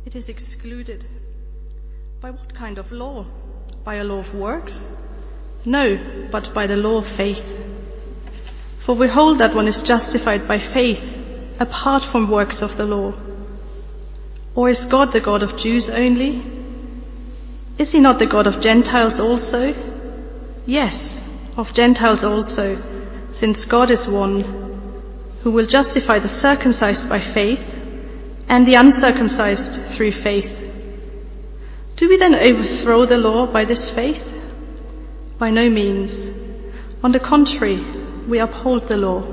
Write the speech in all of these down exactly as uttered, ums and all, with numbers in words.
It is excluded. By what kind of law? By a law of works? No, but by the law of faith. For we hold that one is justified by faith, apart from works of the law. Or is God the God of Jews only? Is he not the God of Gentiles also? Yes, of Gentiles also, since God is one, who will justify the circumcised by faith and the uncircumcised through faith. Do we then overthrow the law by this faith? By no means. On the contrary, we uphold the law.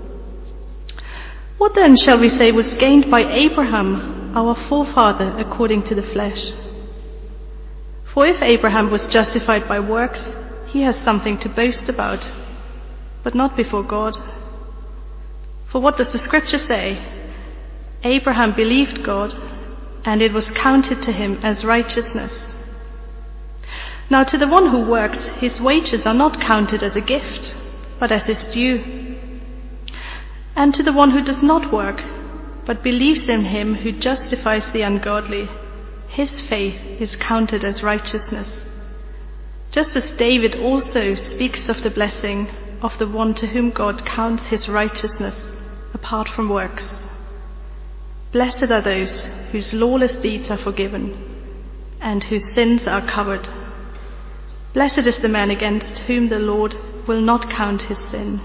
What then shall we say was gained by Abraham, our forefather, according to the flesh? For if Abraham was justified by works, he has something to boast about, but not before God. For what does the scripture say? Abraham believed God, and it was counted to him as righteousness. Now to the one who works, his wages are not counted as a gift, but as his due. And to the one who does not work, but believes in him who justifies the ungodly, his faith is counted as righteousness. Just as David also speaks of the blessing of the one to whom God counts his righteousness apart from works. Blessed are those whose lawless deeds are forgiven and whose sins are covered. Blessed is the man against whom the Lord will not count his sin.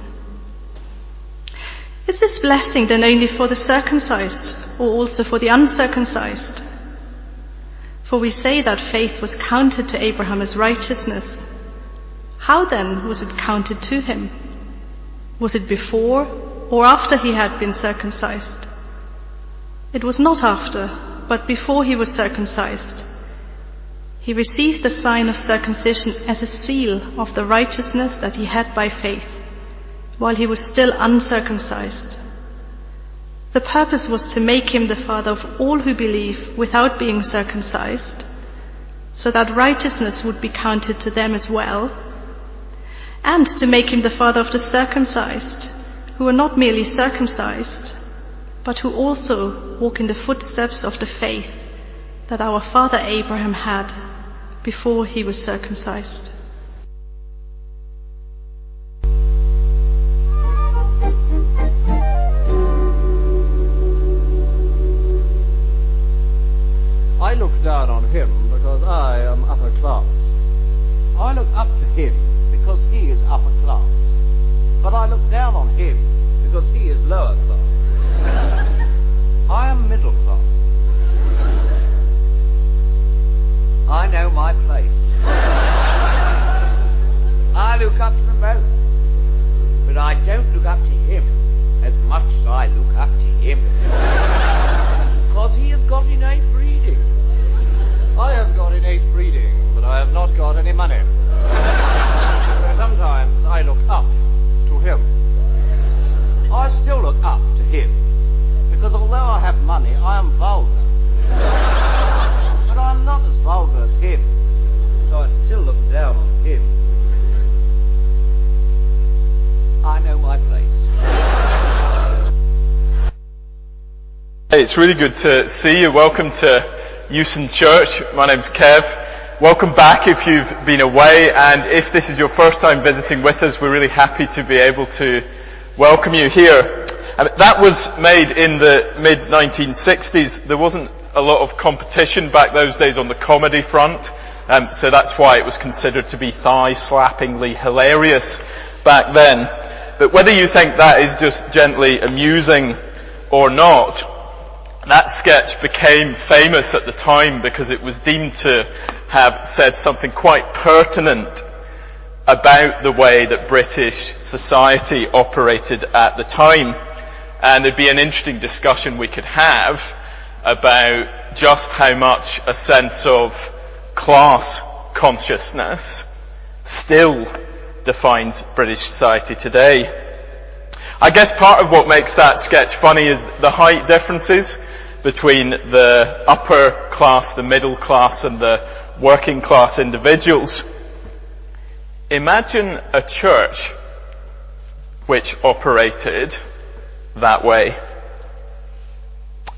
Is this blessing then only for the circumcised or also for the uncircumcised? For we say that faith was counted to Abraham as righteousness. How then was it counted to him? Was it before or after he had been circumcised? It was not after, but before he was circumcised. He received the sign of circumcision as a seal of the righteousness that he had by faith, while he was still uncircumcised. The purpose was to make him the father of all who believe without being circumcised, so that righteousness would be counted to them as well, and to make him the father of the circumcised, who are not merely circumcised, but who also walk in the footsteps of the faith that our father Abraham had before he was circumcised. I look down on him because I am upper class. I look up to him because he is upper class. But I look down on him because he is lower class. I am middle class. I know my place. I look up to them both. But I don't look up to him as much as I look up to him. Because he has got innate breeding. I have got innate breeding, but I have not got any money. So sometimes I look up to him. I still look up to him, because although I have money, I am vulgar. But I'm not as vulgar as him, so I still look down on him. I know my place. Hey, it's really good to see you. Welcome to Euston Church. My name's Kev. Welcome back if you've been away, and if this is your first time visiting with us, we're really happy to be able to welcome you here. And that was made in the mid nineteen sixties. There wasn't a lot of competition back those days on the comedy front, um, so that's why it was considered to be thigh-slappingly hilarious back then. But whether you think that is just gently amusing or not, that sketch became famous at the time because it was deemed to have said something quite pertinent about the way that British society operated at the time. And there'd be an interesting discussion we could have about just how much a sense of class consciousness still defines British society today. I guess part of what makes that sketch funny is the height differences between the upper class, the middle class, and the working class individuals. Imagine a church which operated that way.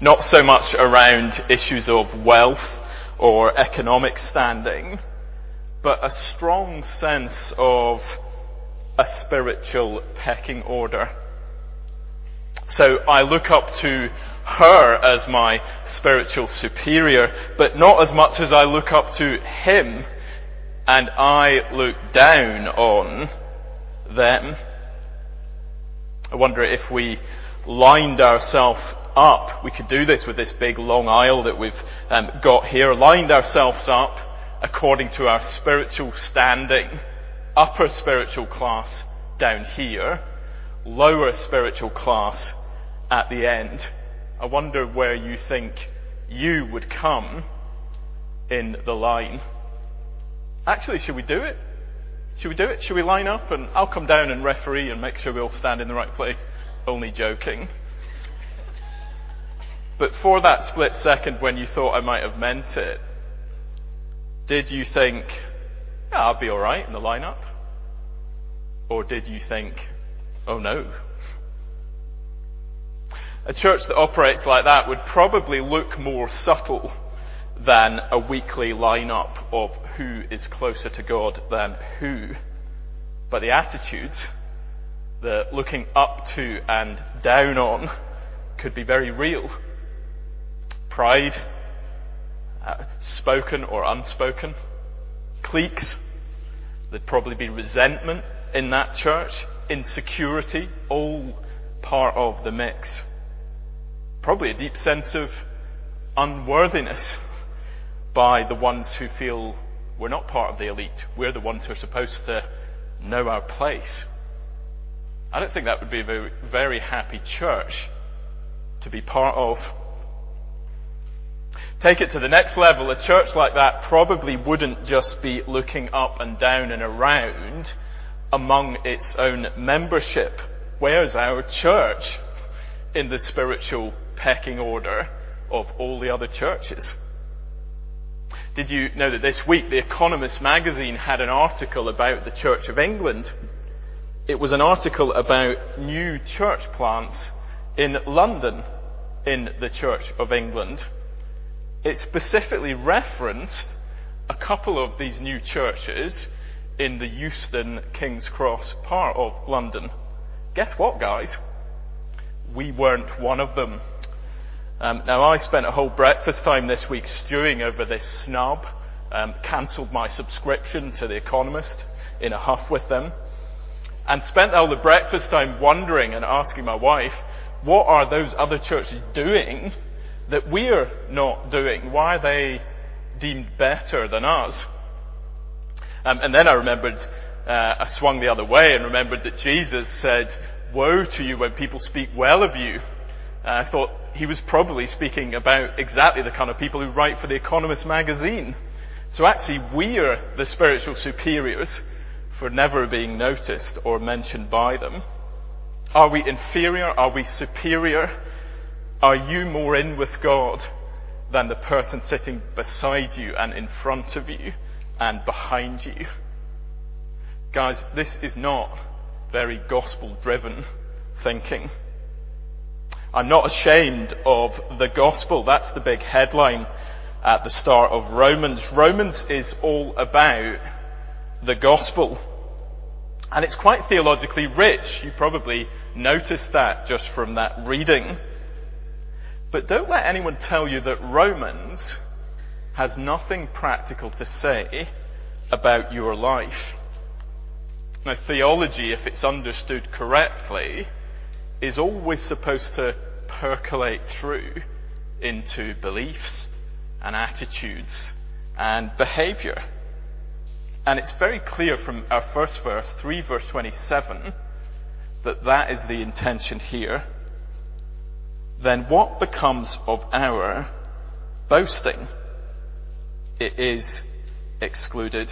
Not so much around issues of wealth or economic standing, but a strong sense of a spiritual pecking order. So I look up to her as my spiritual superior, but not as much as I look up to him and I look down on them. I wonder if we lined ourselves up, we could do this with this big long aisle that we've um, got here, lined ourselves up according to our spiritual standing, upper spiritual class down here, lower spiritual class at the end. I wonder where you think you would come in the line. Actually, should we do it? Should we do it? Should we line up and I'll come down and referee and make sure we all stand in the right place? Only joking. But for that split second when you thought I might have meant it, did you think, yeah, I'll be alright in the lineup? Or did you think, oh no? A church that operates like that would probably look more subtle than a weekly lineup of who is closer to God than who. But the attitudes, the looking up to and down on, could be very real. Pride, uh, spoken or unspoken. Cliques, there'd probably be resentment in that church, insecurity, all part of the mix. Probably a deep sense of unworthiness by the ones who feel we're not part of the elite. We're the ones who are supposed to know our place. I don't think that would be a very, very happy church to be part of. Take it to the next level. A church like that probably wouldn't just be looking up and down and around among its own membership. Where's our church in the spiritual pecking order of all the other churches? Did you know that this week The Economist magazine had an article about the Church of England? It was an article about new church plants in London in the Church of England. It specifically referenced a couple of these new churches in the Euston King's Cross part of London. Guess what, guys? We weren't one of them. Um, now, I spent a whole breakfast time this week stewing over this snub, um, cancelled my subscription to The Economist in a huff with them, and spent all the breakfast time wondering and asking my wife, what are those other churches doing that we're not doing? Why are they deemed better than us? Um, and then I remembered, uh, I swung the other way and remembered that Jesus said, woe to you when people speak well of you. Uh, I thought he was probably speaking about exactly the kind of people who write for The Economist magazine. So actually we're the spiritual superiors for never being noticed or mentioned by them. Are we inferior? Are we superior? Are you more in with God than the person sitting beside you and in front of you and behind you? Guys, this is not very gospel-driven thinking. I'm not ashamed of the gospel. That's the big headline at the start of Romans. Romans is all about the gospel. And it's quite theologically rich. You probably noticed that just from that reading. But don't let anyone tell you that Romans has nothing practical to say about your life. Now, theology, if it's understood correctly, is always supposed to percolate through into beliefs and attitudes and behaviour. And it's very clear from our first verse, three verse twenty-seven, that that is the intention here. Then what becomes of our boasting? It is excluded.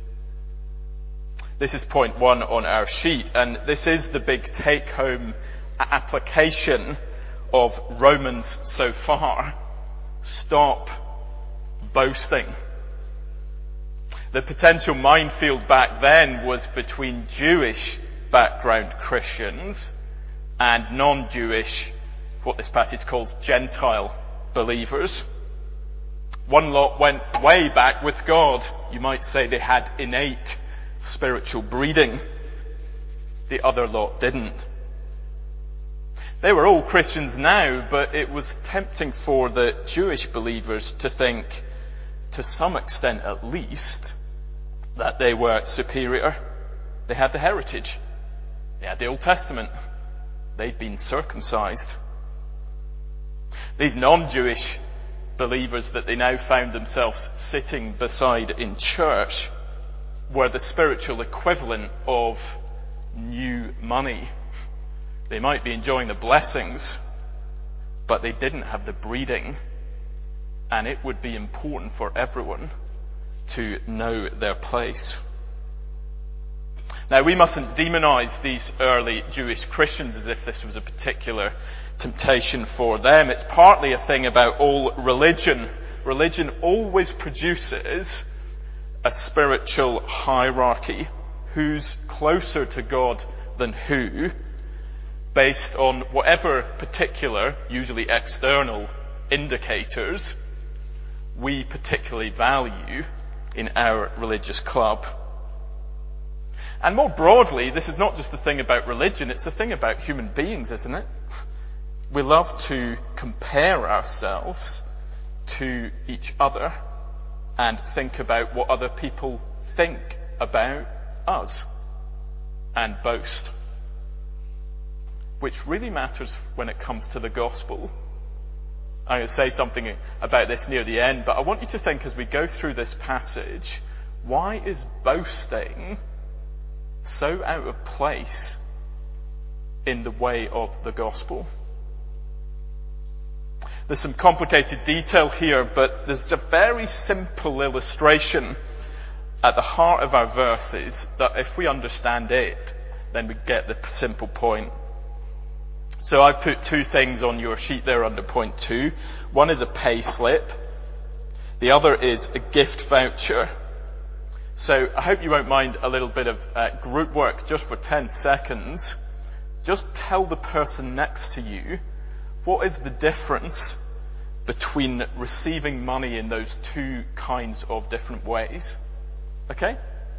This is point one on our sheet, and this is the big take-home application of Romans so far. Stop boasting. The potential minefield back then was between Jewish background Christians and non-Jewish, what this passage calls Gentile believers. One lot went way back with God. You might say they had innate spiritual breeding. The other lot didn't. They were all Christians now, but it was tempting for the Jewish believers to think, to some extent at least, that they were superior. They had the heritage. They had the Old Testament. They'd been circumcised. These non-Jewish believers that they now found themselves sitting beside in church were the spiritual equivalent of new money. They might be enjoying the blessings, but they didn't have the breeding, and it would be important for everyone to know their place. Now, we mustn't demonize these early Jewish Christians as if this was a particular temptation for them. It's partly a thing about all religion. Religion always produces a spiritual hierarchy. Who's closer to God than who, based on whatever particular, usually external, indicators we particularly value in our religious club. And more broadly, this is not just a thing about religion, it's a thing about human beings, isn't it? We love to compare ourselves to each other and think about what other people think about us and boast. Which really matters when it comes to the gospel. I'm going to say something about this near the end, but I want you to think as we go through this passage, why is boasting so out of place in the way of the gospel? There's some complicated detail here, but there's a very simple illustration at the heart of our verses that if we understand it, then we get the simple point. So I've put two things on your sheet there under point two. One is a pay slip. The other is a gift voucher. So I hope you won't mind a little bit of uh, group work just for ten seconds. Just tell the person next to you what is the difference between receiving money in those two kinds of different ways. Okay?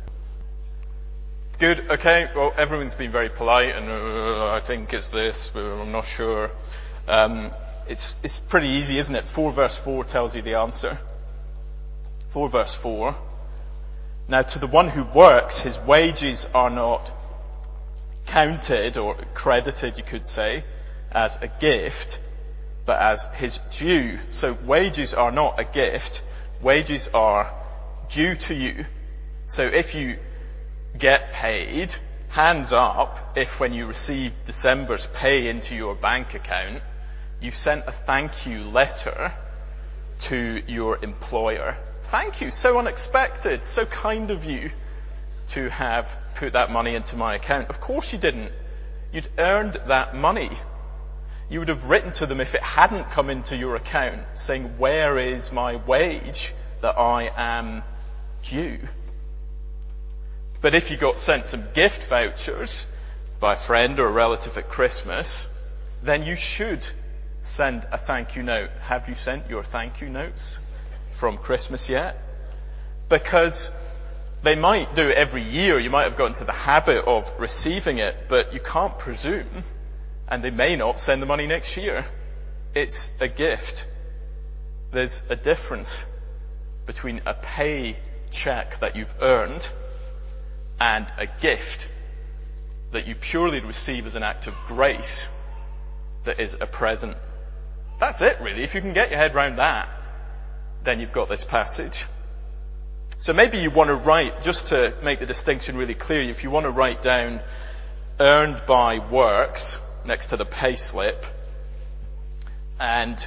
Good, okay, well everyone's been very polite and uh, I think it's this, but I'm not sure. Um, it's, it's pretty easy, isn't it? four verse four tells you the answer. four verse four. Now to the one who works, his wages are not counted or credited, you could say, as a gift, but as his due. So wages are not a gift, wages are due to you. So if you get paid, hands up if when you receive December's pay into your bank account, you sent a thank you letter to your employer. Thank you, so unexpected, so kind of you to have put that money into my account. Of course you didn't. You'd earned that money. You would have written to them if it hadn't come into your account saying, where is my wage that I am due? But if you got sent some gift vouchers by a friend or a relative at Christmas, then you should send a thank you note. Have you sent your thank you notes from Christmas yet? Because they might do it every year. You might have got into the habit of receiving it, but you can't presume, and they may not send the money next year. It's a gift. There's a difference between a pay check that you've earned and a gift that you purely receive as an act of grace that is a present. That's it really. If you can get your head around that, then you've got this passage. So maybe you want to write, just to make the distinction really clear, if you want to write down earned by works next to the pay slip and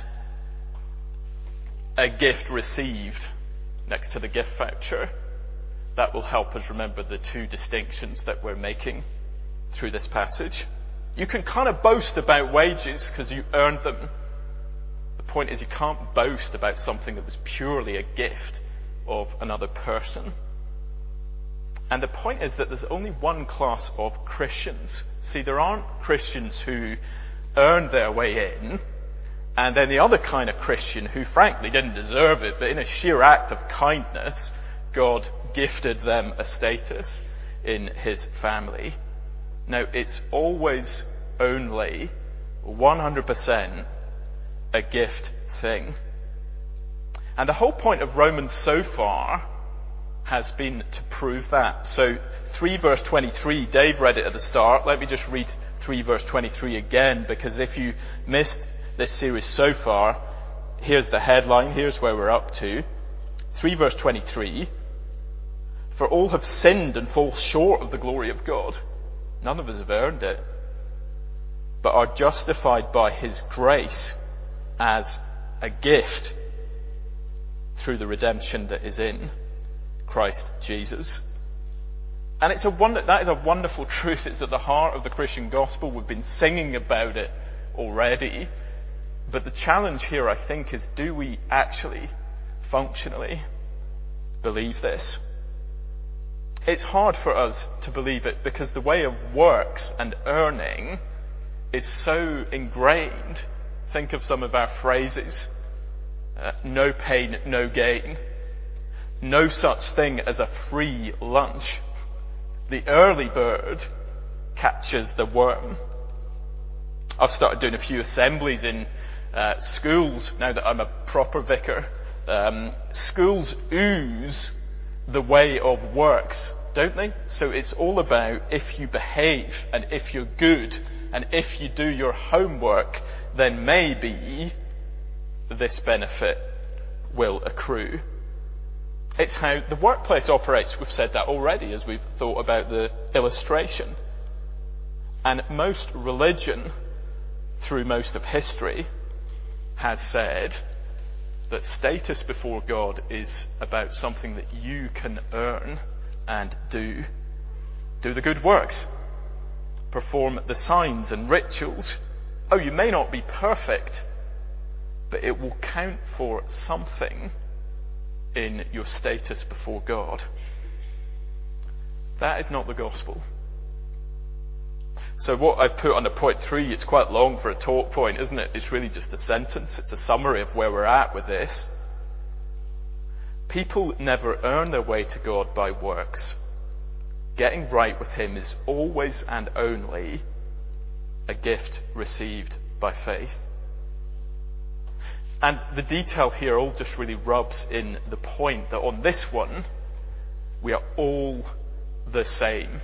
a gift received next to the gift voucher, that will help us remember the two distinctions that we're making through this passage. You can kind of boast about wages because you earned them. The point is you can't boast about something that was purely a gift of another person. And the point is that there's only one class of Christians. See, there aren't Christians who earn their way in And then the other kind of Christian who frankly didn't deserve it, but in a sheer act of kindness, God gifted them a status in his family. Now, it's always only one hundred percent a gift thing. And the whole point of Romans so far has been to prove that. So three verse twenty-three, Dave read it at the start. Let me just read three verse twenty-three again, because if you missed this series so far, here's the headline, here's where we're up to. three verse twenty-three, for all have sinned and fall short of the glory of God. None of us have earned it, but are justified by his grace as a gift through the redemption that is in Christ Jesus. And it's a wonder, that is a wonderful truth. It's at the heart of the Christian gospel. We've been singing about it already. But the challenge here, I think, is do we actually, functionally, believe this? It's hard for us to believe it because the way of works and earning is so ingrained. Think of some of our phrases. Uh, no pain, no gain. No such thing as a free lunch. The early bird catches the worm. I've started doing a few assemblies in uh, schools now that I'm a proper vicar. Um, schools ooze the way of works, don't they? So it's all about if you behave and if you're good and if you do your homework, then maybe this benefit will accrue. It's how the workplace operates. We've said that already as we've thought about the illustration. And most religion, through most of history, has said that status before God is about something that you can earn and do. Do the good works. Perform the signs and rituals. Oh, you may not be perfect, but it will count for something in your status before God. That is not the gospel. So what I've put under point three, it's quite long for a talk point, isn't it? It's really just a sentence. It's a summary of where we're at with this. People never earn their way to God by works. Getting right with him is always and only a gift received by faith. And the detail here all just really rubs in the point that on this one, we are all the same.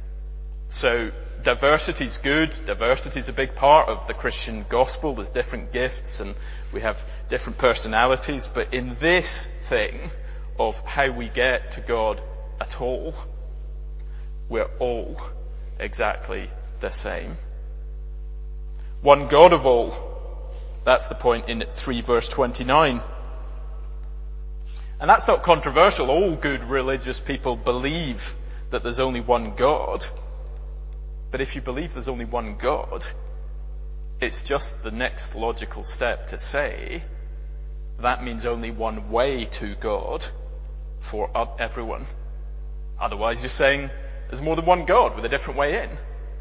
So diversity is good. Diversity is a big part of the Christian gospel. There's different gifts and we have different personalities. But in this thing of how we get to God at all, we're all exactly the same. One God of all. That's the point in three verse twenty-nine. And that's not controversial. All good religious people believe that there's only one God. But if you believe there's only one God, it's just the next logical step to say that means only one way to God for everyone. Otherwise you're saying there's more than one God with a different way in.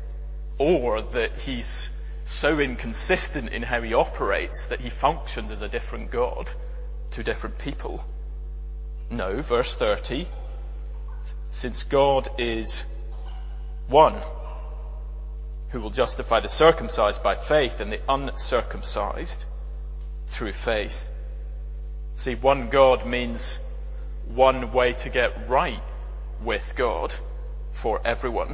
Or that he's so inconsistent in how he operates that he functioned as a different God to different people. No, verse thirty, since God is one, who will justify the circumcised by faith and the uncircumcised through faith. See, one God means one way to get right with God for everyone.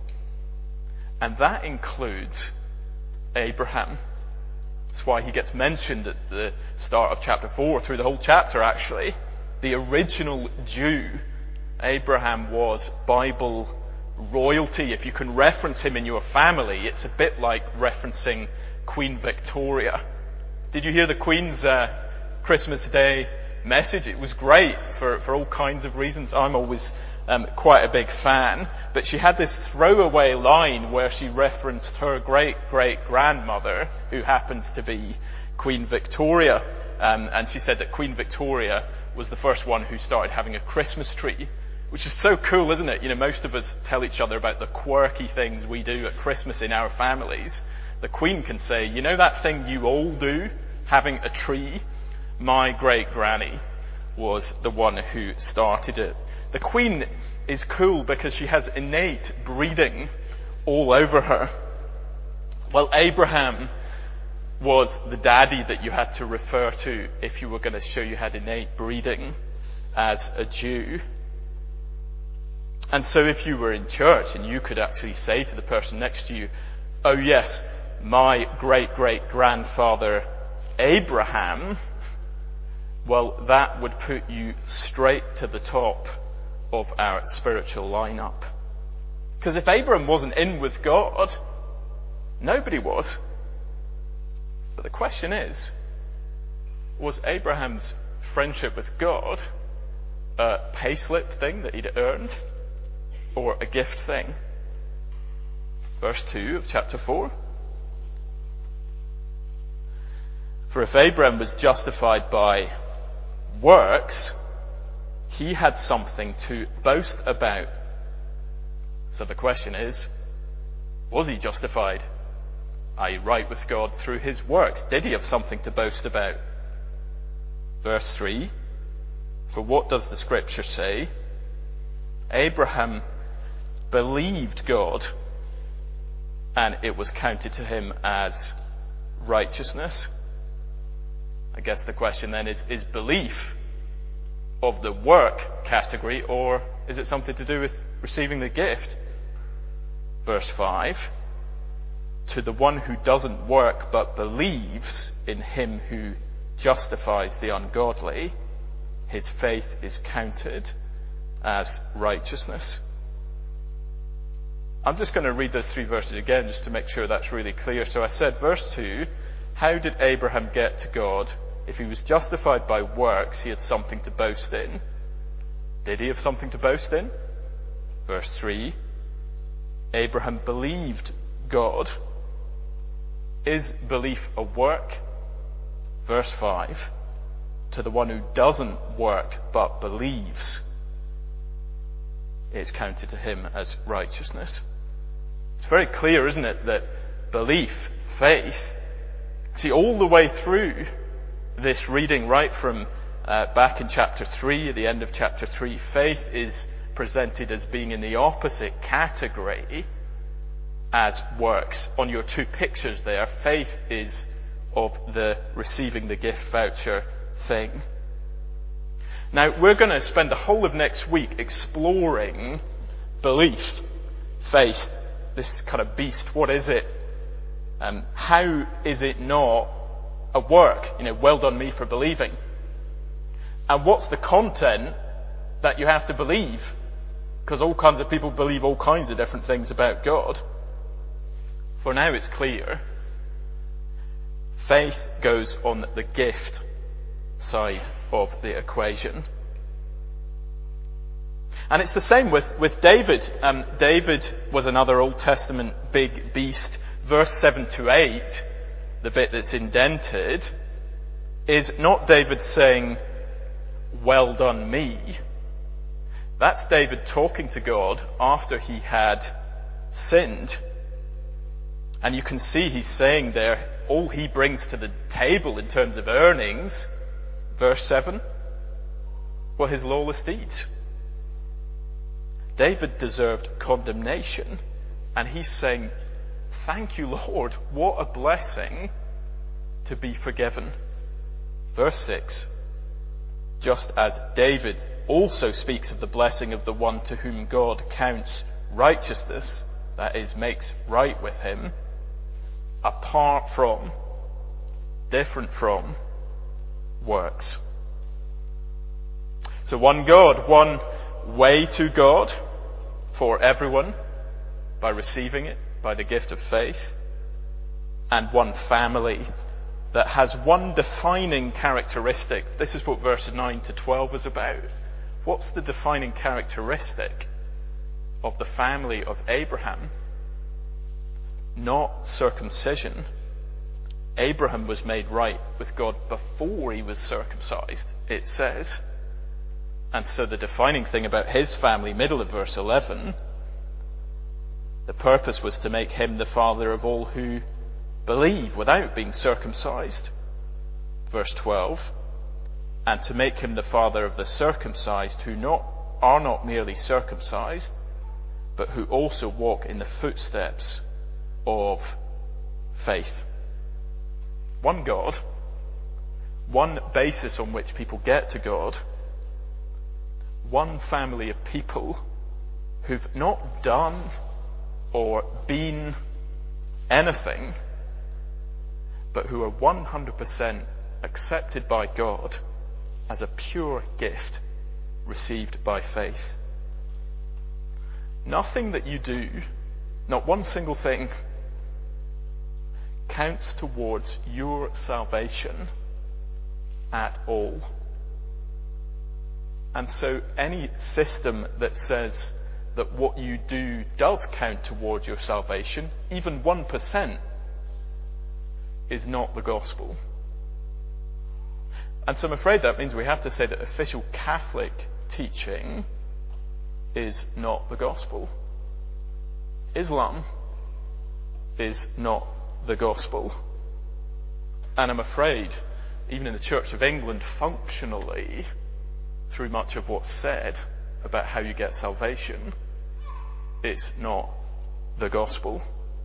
And that includes Abraham. That's why he gets mentioned at the start of chapter four, through the whole chapter actually. The original Jew, Abraham, was Bible royalty. If you can reference him in your family, it's a bit like referencing Queen Victoria. Did you hear the Queen's uh, Christmas Day message? It was great for, for all kinds of reasons. I'm always Um, quite a big fan, but she had this throwaway line where she referenced her great-great-grandmother, who happens to be Queen Victoria, um, and she said that Queen Victoria was the first one who started having a Christmas tree, which is so cool, isn't it? You know, most of us tell each other about the quirky things we do at Christmas in our families. The Queen can say, you know that thing you all do having a tree. My great granny was the one who started it. The queen is cool because she has innate breeding all over her. Well, Abraham was the daddy that you had to refer to if you were going to show you had innate breeding as a Jew. And so if you were in church and you could actually say to the person next to you, oh yes, my great-great-grandfather Abraham, well, that would put you straight to the top of our spiritual lineup. Because if Abraham wasn't in with God, nobody was. But the question is, was Abraham's friendship with God a payslip thing that he'd earned, or a gift thing? Verse two of chapter four. For if Abraham was justified by works, he had something to boast about. So the question is, was he justified? Are you right with God through his works? Did he have something to boast about? Verse three. For what does the scripture say? Abraham believed God, and it was counted to him as righteousness. I guess the question then is, is belief of the work category, or is it something to do with receiving the gift? Verse five. To the one who doesn't work but believes in him who justifies the ungodly, his faith is counted as righteousness. I'm just going to read those three verses again just to make sure that's really clear. So I said, verse two, how did Abraham get to God? If he was justified by works, he had something to boast in. Did he have something to boast in? Verse three, Abraham believed God. Is belief a work? Verse five, to the one who doesn't work but believes, it's counted to him as righteousness. It's very clear, isn't it, that belief, faith, see all the way through this reading, right from uh, back in chapter three, at the end of chapter three, faith is presented as being in the opposite category as works. On your two pictures there, faith is of the receiving the gift voucher thing. Now, we're going to spend the whole of next week exploring belief, faith, this kind of beast. What is it? Um, how is it not a work? You know, well done me for believing. And what's the content that you have to believe? Because all kinds of people believe all kinds of different things about God. For now it's clear. Faith goes on the gift side of the equation. And it's the same with, with David. Um, David was another Old Testament big beast. Verse seven to eight, the bit that's indented, is not David saying, well done me. That's David talking to God after he had sinned. And you can see he's saying there, all he brings to the table in terms of earnings, verse seven, were his lawless deeds. David deserved condemnation, and he's saying, thank you, Lord, what a blessing to be forgiven. Verse six, just as David also speaks of the blessing of the one to whom God counts righteousness, that is, makes right with him, apart from, different from, works. So one God, one way to God for everyone by receiving it, by the gift of faith, and one family that has one defining characteristic. This is what verses nine to twelve is about. What's the defining characteristic of the family of Abraham? Not circumcision. Abraham was made right with God before he was circumcised, it says. And so the defining thing about his family, middle of verse eleven, the purpose was to make him the father of all who believe without being circumcised. Verse twelve, and to make him the father of the circumcised who not, are not merely circumcised, but who also walk in the footsteps of faith. One God, one basis on which people get to God, one family of people who've not done or been anything, but who are one hundred percent accepted by God as a pure gift received by faith. Nothing that you do, not one single thing, counts towards your salvation at all. And so any system that says that what you do does count towards your salvation, even one percent, is not the gospel. And so I'm afraid that means we have to say that official Catholic teaching is not the gospel. Islam is not the gospel. And I'm afraid, even in the Church of England, functionally, through much of what's said about how you get salvation, it's not the gospel.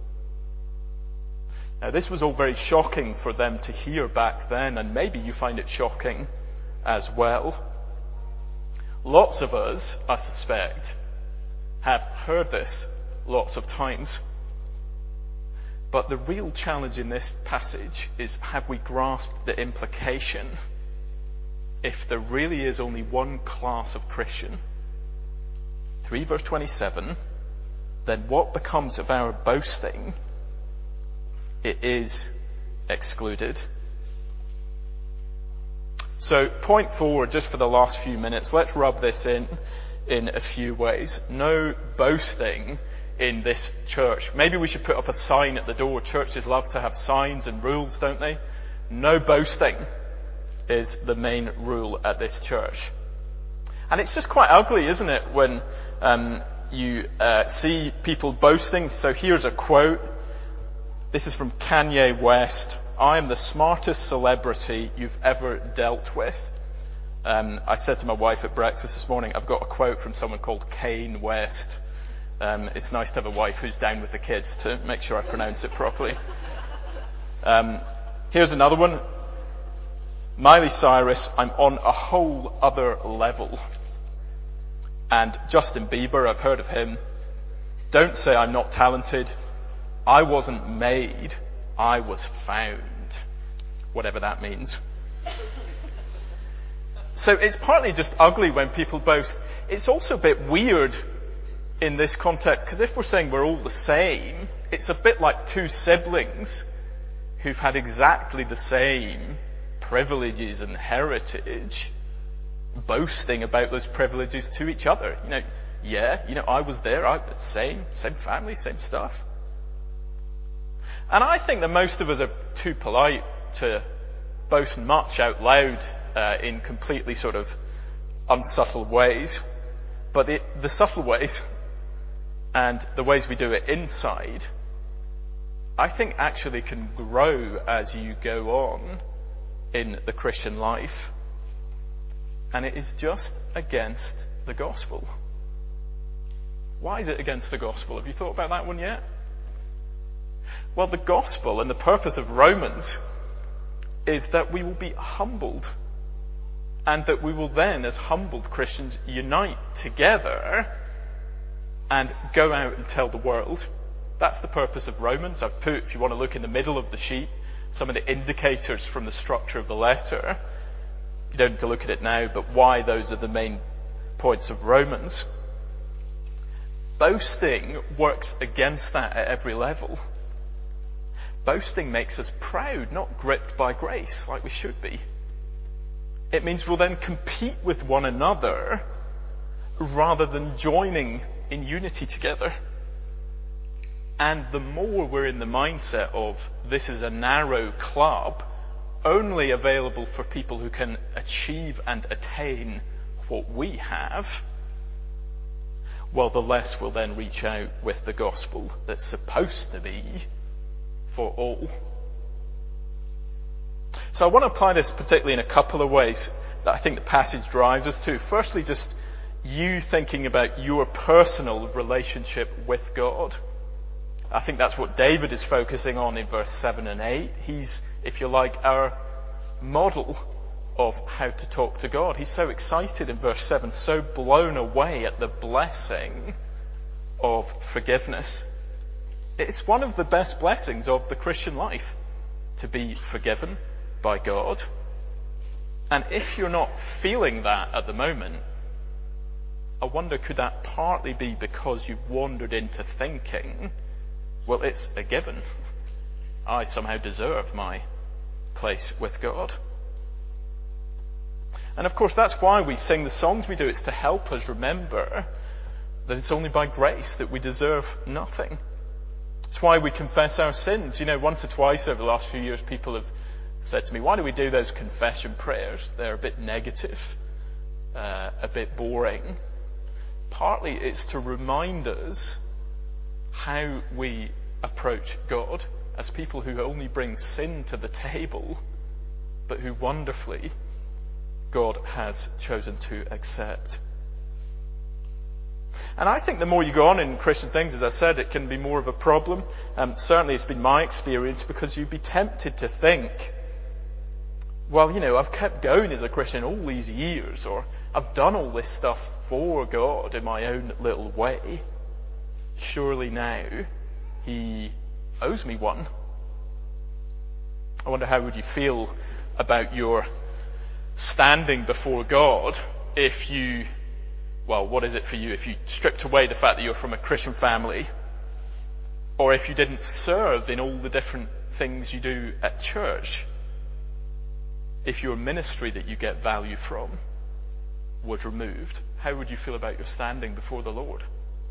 Now, this was all very shocking for them to hear back then, and maybe you find it shocking as well. Lots of us, I suspect, have heard this lots of times. But the real challenge in this passage is, have we grasped the implication? If there really is only one class of Christian, three verse twenty-seven, then what becomes of our boasting? It is excluded. So, point forward, just for the last few minutes, let's rub this in in a few ways. No boasting in this church. Maybe we should put up a sign at the door. Churches love to have signs and rules, don't they? No boasting is the main rule at this church. And it's just quite ugly, isn't it, when um, you uh, see people boasting. So here's a quote. This is from Kanye West. I am the smartest celebrity you've ever dealt with. Um, I said to my wife at breakfast this morning, I've got a quote from someone called Kane West. Um, it's nice to have a wife who's down with the kids to make sure I pronounce it properly. Um, here's another one. Miley Cyrus, I'm on a whole other level. And Justin Bieber, I've heard of him. Don't say I'm not talented. I wasn't made, I was found. Whatever that means. So it's partly just ugly when people boast. It's also a bit weird in this context, because if we're saying we're all the same, it's a bit like two siblings who've had exactly the same privileges and heritage, boasting about those privileges to each other. You know, yeah, you know, I was there, I same, same family, same stuff. And I think that most of us are too polite to boast much out loud uh, in completely sort of unsubtle ways. But the, the subtle ways and the ways we do it inside, I think actually can grow as you go on in the Christian life. And it is just against the gospel. Why is it against the gospel? Have you thought about that one yet? Well, the gospel and the purpose of Romans is that we will be humbled, and that we will then, as humbled Christians, unite together and go out and tell the world. That's the purpose of Romans. I've put, if you want to look in the middle of the sheet, some of the indicators from the structure of the letter. You don't need to look at it now, but why those are the main points of Romans. Boasting works against that at every level. Boasting makes us proud, not gripped by grace like we should be. It means we'll then compete with one another rather than joining in unity together. And the more we're in the mindset of this is a narrow club, only available for people who can achieve and attain what we have, well, the less we'll then reach out with the gospel that's supposed to be for all. So I want to apply this particularly in a couple of ways that I think the passage drives us to. Firstly, just you thinking about your personal relationship with God. I think that's what David is focusing on in verse seven and eight. He's, if you like, our model of how to talk to God. He's so excited in verse seven, so blown away at the blessing of forgiveness. It's one of the best blessings of the Christian life, to be forgiven by God. And if you're not feeling that at the moment, I wonder, could that partly be because you've wandered into thinking, well, it's a given. I somehow deserve my place with God. And of course, that's why we sing the songs we do. It's to help us remember that it's only by grace that we deserve nothing. It's why we confess our sins. You know, once or twice over the last few years, people have said to me, why do we do those confession prayers? They're a bit negative, uh, a bit boring. Partly it's to remind us how we approach God as people who only bring sin to the table, but who wonderfully God has chosen to accept. And I think the more you go on in Christian things, as I said, it can be more of a problem. Um, certainly it's been my experience, because you'd be tempted to think, well, you know, I've kept going as a Christian all these years, or I've done all this stuff for God in my own little way. Surely now He owes me one. I wonder, how would you feel about your standing before God if you, well, what is it for you if you stripped away the fact that you're from a Christian family, or if you didn't serve in all the different things you do at church, if your ministry that you get value from was removed? How would you feel about your standing before the Lord?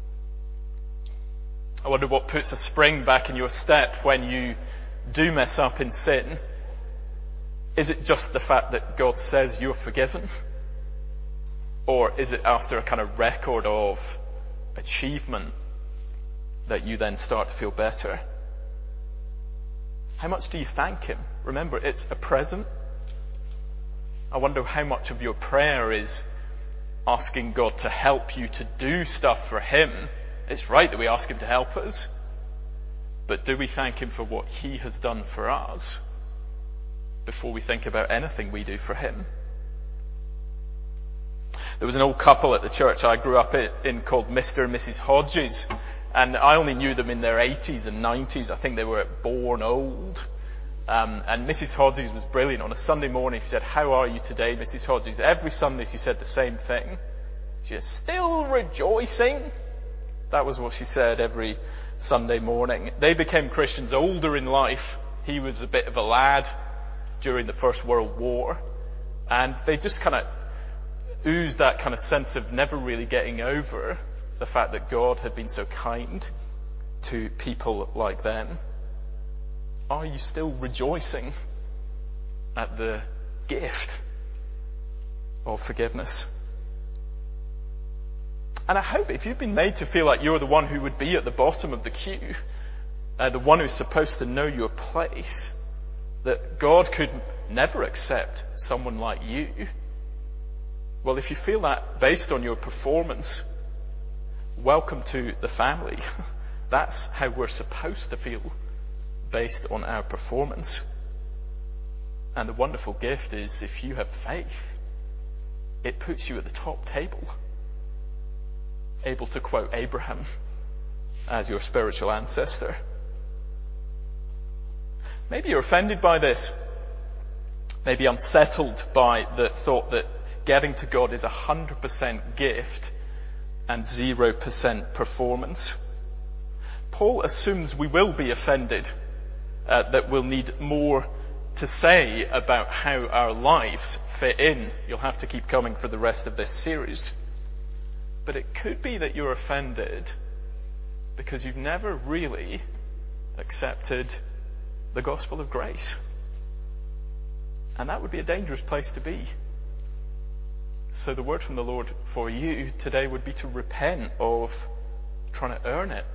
I wonder what puts a spring back in your step when you do mess up in sin. Is it just the fact that God says you're forgiven? Or is it after a kind of record of achievement that you then start to feel better? How much do you thank Him? Remember, it's a present. I wonder how much of your prayer is asking God to help you to do stuff for Him. It's right that we ask Him to help us, but do we thank Him for what He has done for us before we think about anything we do for Him? There was an old couple at the church I grew up in called Mister and Missus Hodges, and I only knew them in their eighties and nineties. I think they were born old. Um, and Missus Hodges was brilliant. On a Sunday morning, she said, "How are you today, Missus Hodges?" Every Sunday she said the same thing. She is still rejoicing. That was what she said every Sunday morning. They became Christians older in life. He was a bit of a lad during the First World War. And they just kind of oozed that kind of sense of never really getting over the fact that God had been so kind to people like them. Are you still rejoicing at the gift of forgiveness? And I hope if you've been made to feel like you're the one who would be at the bottom of the queue, uh, the one who's supposed to know your place, that God could never accept someone like you. Well, if you feel that based on your performance, welcome to the family. That's how we're supposed to feel, based on our performance. And the wonderful gift is, if you have faith, it puts you at the top table, able to quote Abraham as your spiritual ancestor. Maybe you're offended by this, maybe unsettled by the thought that getting to God is a hundred percent gift and zero percent performance. Paul assumes we will be offended, uh, that we'll need more to say about how our lives fit in. You'll have to keep coming for the rest of this series. But it could be that you're offended because you've never really accepted the gospel of grace. And that would be a dangerous place to be. So the word from the Lord for you today would be to repent of trying to earn it.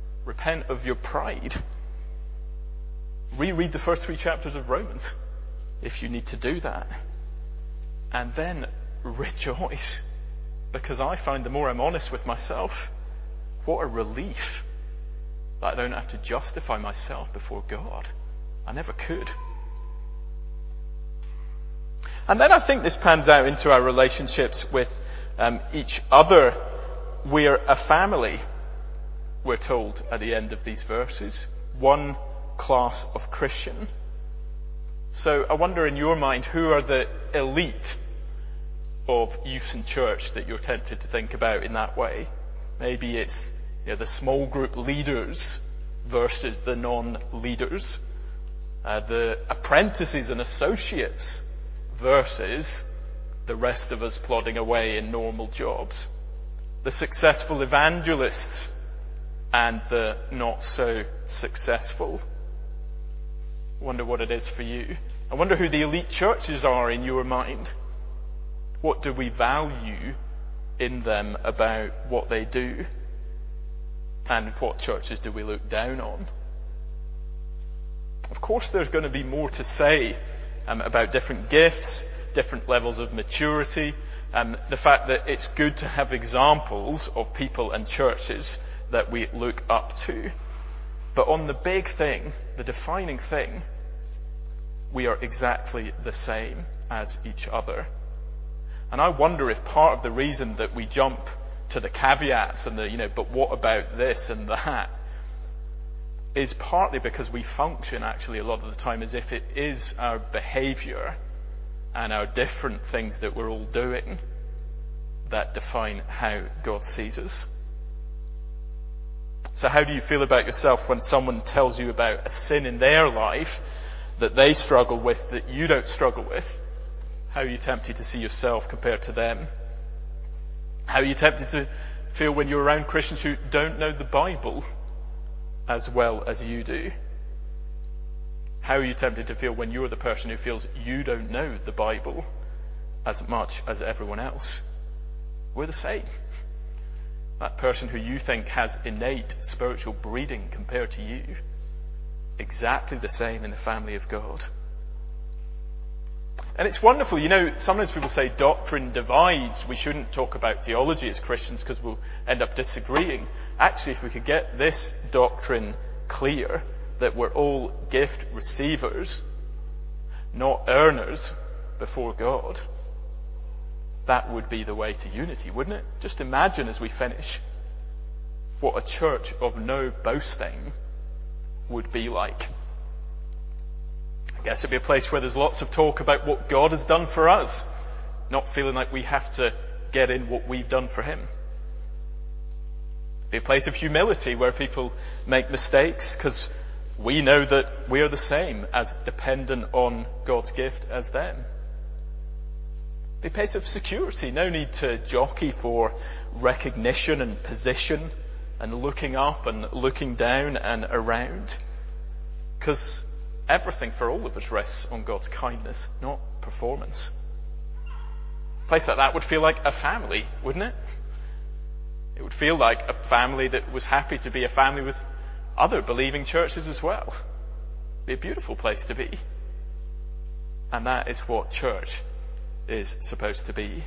Repent of your pride. Reread the first three chapters of Romans. if you need to do that. And then rejoice, because I find the more I'm honest with myself, what a relief that I don't have to justify myself before God. I never could. And then I think this pans out into our relationships with um, each other. We're a family, we're told at the end of these verses. One class of Christian. So I wonder, in your mind, who are the elite of youth and church that you're tempted to think about in that way? Maybe it's, you know, the small group leaders versus the non-leaders. Uh, the apprentices and associates versus the rest of us plodding away in normal jobs. The successful evangelists and the not so successful. I wonder what it is for you. I wonder who the elite churches are in your mind. What do we value in them about what they do? And what churches do we look down on? Of course, there's going to be more to say um, about different gifts, different levels of maturity, and the fact that it's good to have examples of people and churches that we look up to. But on the big thing, the defining thing, we are exactly the same as each other. And I wonder if part of the reason that we jump to the caveats and the, you know, but what about this and that, is partly because we function actually a lot of the time as if it is our behaviour and our different things that we're all doing that define how God sees us. So how do you feel about yourself when someone tells you about a sin in their life that they struggle with that you don't struggle with? How are you tempted to see yourself compared to them? How are you tempted to feel when you're around Christians who don't know the Bible as well as you do? How are you tempted to feel when you're the person who feels you don't know the Bible as much as everyone else? We're the same. That person who you think has innate spiritual breeding compared to you, exactly the same in the family of God. And it's wonderful, you know, sometimes people say doctrine divides. We shouldn't talk about theology as Christians because we'll end up disagreeing. Actually, if we could get this doctrine clear, that we're all gift receivers, not earners before God, that would be the way to unity, wouldn't it? Just imagine as we finish what a church of no boasting would be like. I guess it'd be a place where there's lots of talk about what God has done for us, not feeling like we have to get in what we've done for Him. It'd be a place of humility where people make mistakes because we know that we are the same as dependent on God's gift as them. It'd be a place of security, no need to jockey for recognition and position and looking up and looking down and around, because everything for all of us rests on God's kindness, not performance. A place like that would feel like a family, wouldn't it? It would feel like a family that was happy to be a family with other believing churches as well. It'd be a beautiful place to be. And that is what church is supposed to be.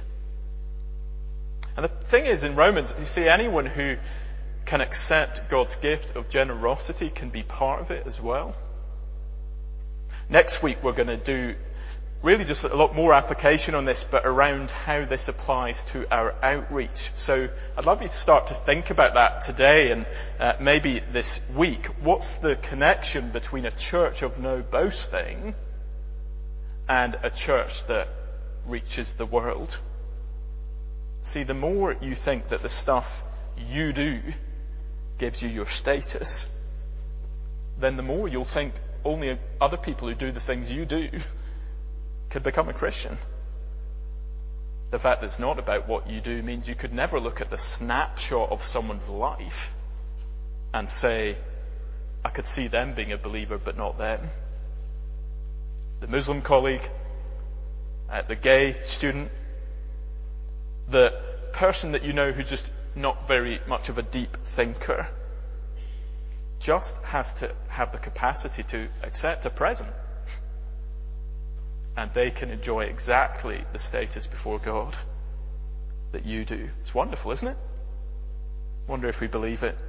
And the thing is, in Romans, you see, anyone who can accept God's gift of generosity can be part of it as well. Next week we're going to do really just a lot more application on this, but around how this applies to our outreach. So I'd love you to start to think about that today and uh, maybe this week. What's the connection between a church of no boasting and a church that reaches the world? See, the more you think that the stuff you do gives you your status, then the more you'll think only other people who do the things you do could become a Christian. The fact that it's not about what you do means you could never look at the snapshot of someone's life and say, I could see them being a believer but not them. The Muslim colleague, uh, the gay student, the person that you know who's just not very much of a deep thinker, just has to have the capacity to accept a present. and they can enjoy exactly the status before God that you do. It's wonderful, isn't it? Wonder if we believe it.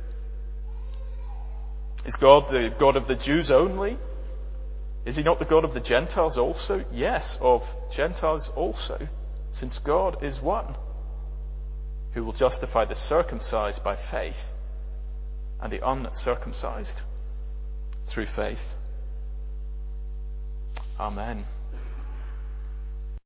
Is God the God of the Jews only? Is he not the God of the Gentiles also? Yes, of Gentiles also, since God is one, who will justify the circumcised by faith and the uncircumcised through faith. Amen.